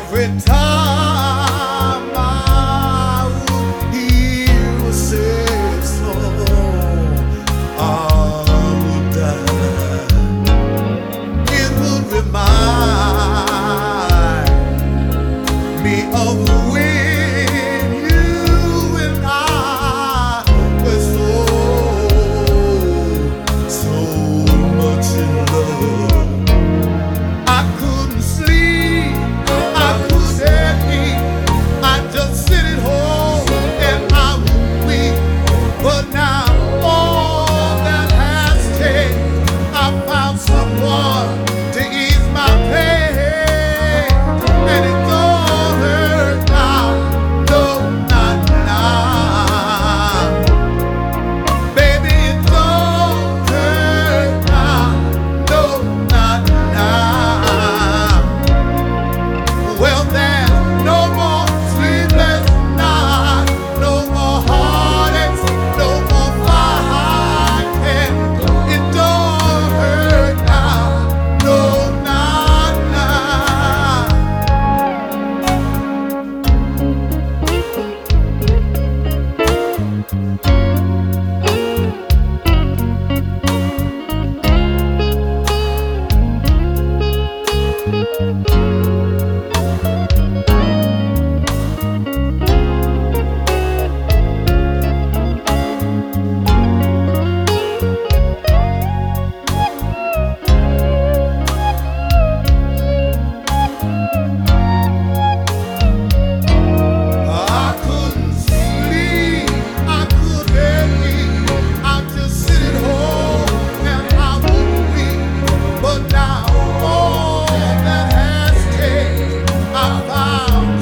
Every time I would hear a sad song, I would die. It would remind me of when you and I were so much in love. I couldn't sleep, I couldn't eat, I just sit at home and I would weep. But now all that has changed, I found someone to ease my pain, and it don't hurt now, no, not now. Baby, it don't hurt now, no, not now. Well, there's no more sleepless nights, no more heartaches, no more fighting. It don't hurt now, no, not now. I couldn't sleep, I couldn't eat, I just sit at home and I would weep. But now all that has changed, I found